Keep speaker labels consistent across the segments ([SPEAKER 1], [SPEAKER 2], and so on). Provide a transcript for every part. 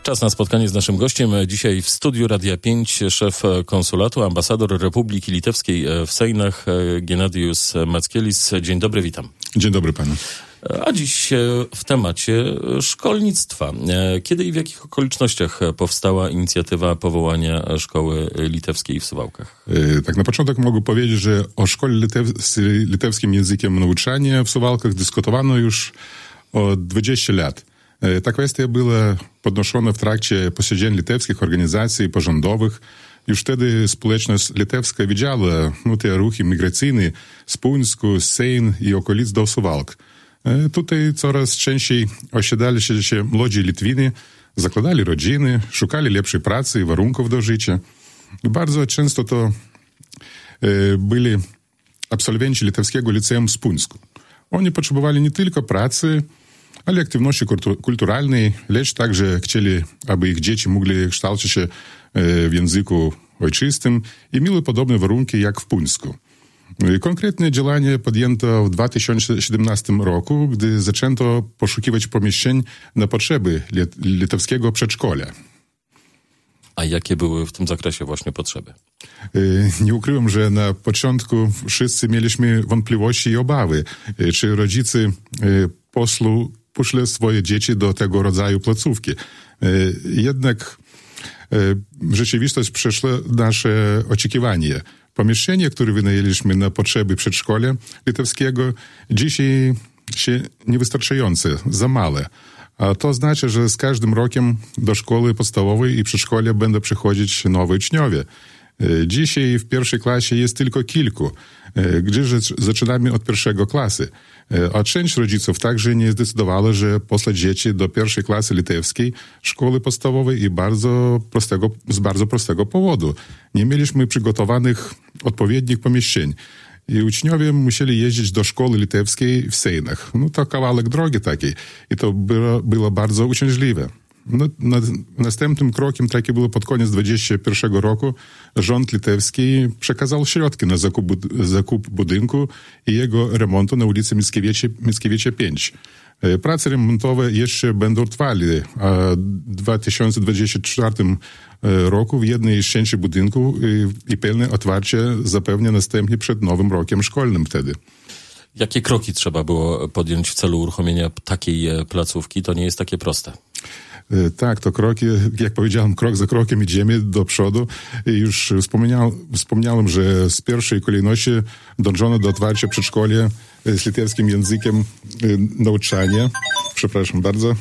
[SPEAKER 1] Czas na spotkanie z naszym gościem. Dzisiaj w studiu Radia 5 szef konsulatu, ambasador Republiki Litewskiej w Sejnach, Genadius Mackielis. Dzień dobry, witam.
[SPEAKER 2] Dzień dobry panu.
[SPEAKER 1] A dziś w temacie szkolnictwa. Kiedy i w jakich okolicznościach powstała inicjatywa powołania szkoły litewskiej w Suwałkach?
[SPEAKER 2] Tak na początek mogę powiedzieć, że o szkole litewskim językiem nauczania w Suwałkach dyskutowano już od 20 lat. Ta kwestia była podnoszona w trakcie posiedzeń litewskich organizacji pozarządowych. Już wtedy społeczność litewska widziała te ruchy migracyjne z Puńsku, z Sejn i okolic do Suwałk. Tutaj coraz częściej osiedlali się młodzi Litwini, zakładali rodziny, szukali lepszej pracy i warunków do życia. Bardzo często to byli absolwenci litewskiego liceum z Puńsku. Oni potrzebowali nie tylko pracy, ale aktywności kulturalnej, lecz także chcieli, aby ich dzieci mogli kształcić się w języku ojczystym i mieli podobne warunki jak w Puńsku. Konkretne działanie podjęto w 2017 roku, gdy zaczęto poszukiwać pomieszczeń na potrzeby litewskiego przedszkola.
[SPEAKER 1] A jakie były w tym zakresie właśnie potrzeby?
[SPEAKER 2] Nie ukrywam, że na początku wszyscy mieliśmy wątpliwości i obawy, czy rodzice poszli swoje dzieci do tego rodzaju placówki. Jednak rzeczywistość przeszła nasze oczekiwania. Pomieszczenie, które wynajęliśmy na potrzeby przedszkola litewskiego, dzisiaj się niewystarczające, za małe. A to znaczy, że z każdym rokiem do szkoły podstawowej i przedszkola będą przychodzić nowi uczniowie. Dzisiaj w pierwszej klasie jest tylko kilku, gdyż zaczynamy od pierwszego klasy. A część rodziców także nie zdecydowała, że posłać dzieci do pierwszej klasy litewskiej szkoły podstawowej i z bardzo prostego powodu. Nie mieliśmy przygotowanych odpowiednich pomieszczeń. I uczniowie musieli jeździć do szkoły litewskiej w Sejnach. To kawałek drogi takiej. I to było bardzo uciążliwe. Następnym krokiem, taki było pod koniec 2021 roku, rząd litewski przekazał środki na zakup budynku i jego remontu na ulicy Mickiewicza 5. Prace remontowe jeszcze będą trwali, a w 2024 roku w jednej z części budynku i pełne otwarcie zapewne następnie przed nowym rokiem szkolnym wtedy.
[SPEAKER 1] Jakie kroki trzeba było podjąć w celu uruchomienia takiej placówki? To nie jest takie proste.
[SPEAKER 2] Tak, to kroki, jak powiedziałem, krok za krokiem idziemy do przodu. I już wspomniałem, że z pierwszej kolejności dążono do otwarcia przedszkola z litewskim językiem nauczania. Przepraszam bardzo.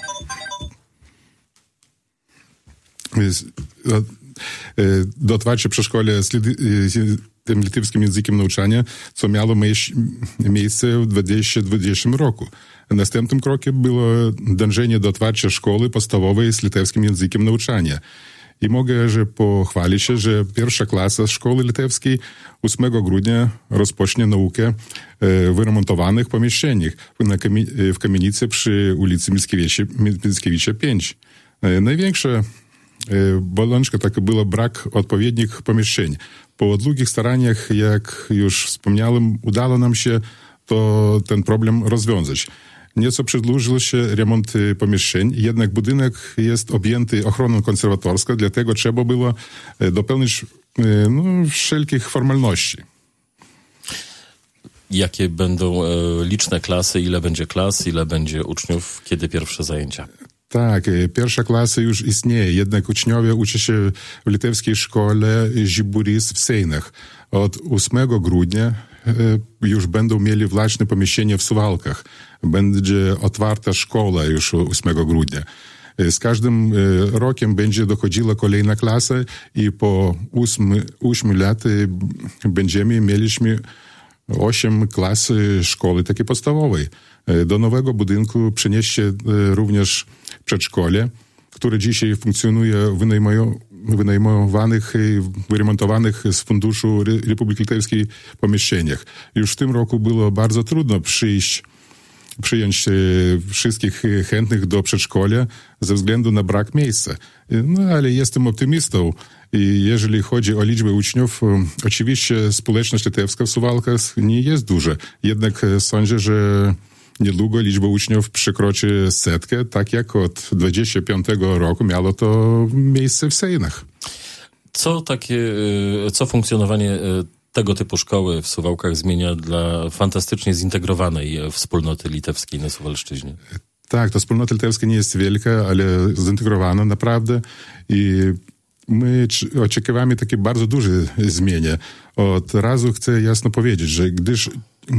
[SPEAKER 2] Do otwarcia przedszkola z tym litewskim językiem nauczania, co miało miejsce w 2020 roku. Następnym krokiem było dążenie do otwarcia szkoły podstawowej z litewskim językiem nauczania. I mogę pochwalić się, że pierwsza klasa szkoły litewskiej 8 grudnia rozpocznie naukę w wyremontowanych pomieszczeniach w kamienicy przy ulicy Mickiewicza 5. Największa bolączka taka była brak odpowiednich pomieszczeń. Po długich staraniach, jak już wspomniałem, udało nam się ten problem rozwiązać. Nieco przedłużył się remont pomieszczeń, jednak budynek jest objęty ochroną konserwatorską, dlatego trzeba było dopełnić wszelkich formalności.
[SPEAKER 1] Jakie będą liczne klasy, ile będzie klas, ile będzie uczniów, kiedy pierwsze zajęcia?
[SPEAKER 2] Tak, pierwsza klasa już istnieje, jednak uczniowie uczą się w litewskiej szkole Žiburys w Sejnach. Od 8 grudnia już będą mieli własne pomieszczenie w Suwałkach. Będzie otwarta szkoła już 8 grudnia. Z każdym rokiem będzie dochodziła kolejna klasa i po 8 lat mieliśmy 8 klas szkoły takiej podstawowej. Do nowego budynku przeniesie się również przedszkole, które dzisiaj funkcjonuje w wynajmowanych i wyremontowanych z funduszu Republiki Litewskiej pomieszczeniach. Już w tym roku było bardzo trudno przyjąć wszystkich chętnych do przedszkola ze względu na brak miejsca. Ale jestem optymistą i jeżeli chodzi o liczbę uczniów, oczywiście społeczność litewska w Suwałkach nie jest duża. Jednak sądzę, że niedługo liczba uczniów przekroczy 100, tak jak od 25 roku miało to miejsce w Sejnach.
[SPEAKER 1] Co funkcjonowanie tego typu szkoły w Suwałkach zmienia dla fantastycznie zintegrowanej wspólnoty litewskiej na Suwalszczyźnie?
[SPEAKER 2] Tak, ta wspólnota litewska nie jest wielka, ale zintegrowana naprawdę i my oczekiwamy takie bardzo duże zmiany. Od razu chcę jasno powiedzieć, że gdyż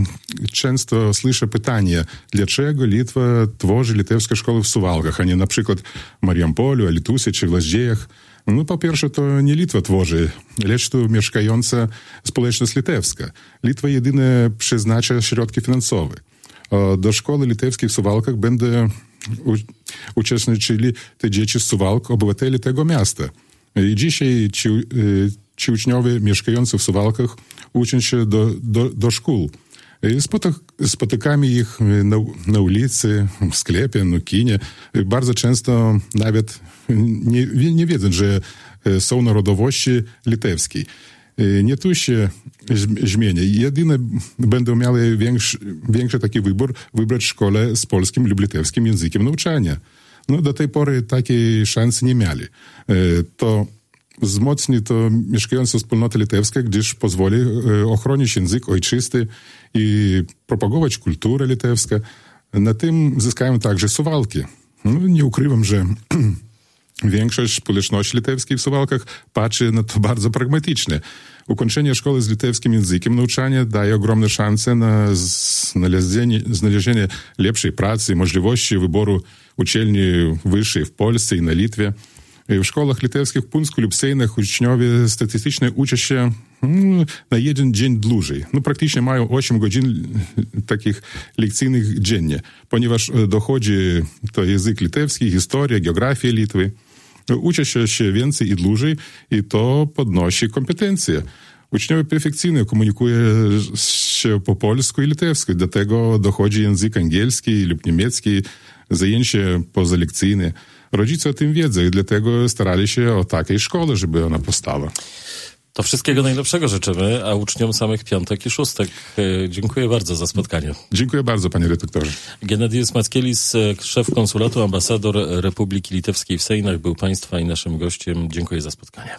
[SPEAKER 2] często słyszę pytanie, dlaczego Litwa tworzy litewskie szkoły w Suwałkach, a nie na przykład w Mariampolu, Alytusie czy w Laździejach. No po pierwsze, to nie Litwa tworzy, lecz tu mieszkająca społeczność litewska. Litwa jedynie przeznacza środki finansowe. Do szkoły litewskiej w Suwałkach będą uczestniczyli te dzieci z Suwałk, obywateli tego miasta. I dzisiaj ci uczniowie mieszkający w Suwałkach uczą się do szkół. Spotykamy ich na ulicy, w sklepie, na kinie. Bardzo często nawet nie wiedzą, że są narodowości litewskiej. Nie tu się zmienia. Jedyne będą miały większy taki wybór, wybrać szkołę z polskim lub litewskim językiem nauczania. No do tej pory takiej szansy nie mieli. To wzmocni to mieszkającą wspólnotę litewską, gdyż pozwoli ochronić język ojczysty i propagować kulturę litewską. Na tym zyskają także Suwałki. No, nie ukrywam, że większość społeczności litewskiej w Suwałkach patrzy na to bardzo pragmatycznie. Ukończenie szkoły z litewskim językiem nauczania daje ogromne szanse na znalezienie lepszej pracy, możliwości wyboru uczelni wyższej w Polsce i na Litwie. W szkołach litewskich w Puńsku lub Sejnach uczniowie statystycznie uczą się na jeden dzień dłużej. No praktycznie mają 8 godzin takich lekcyjnych dziennie, ponieważ dochodzi to język litewski, historia, geografia Litwy. Uczą się więcej i dłużej i to podnosi kompetencje. Uczniowie perfekcyjnie komunikują się po polsku i litewsku, do tego dochodzi język angielski lub niemiecki, zajęcia pozalekcyjne. Rodzice o tym wiedzą i dlatego starali się o takiej szkole, żeby ona powstała.
[SPEAKER 1] To wszystkiego najlepszego życzymy, a uczniom samych piątek i szóstek. Dziękuję bardzo za spotkanie.
[SPEAKER 2] Dziękuję bardzo, panie redaktorze.
[SPEAKER 1] Genadijus Mackielis, szef konsulatu, ambasador Republiki Litewskiej w Sejnach, był państwa i naszym gościem. Dziękuję za spotkanie.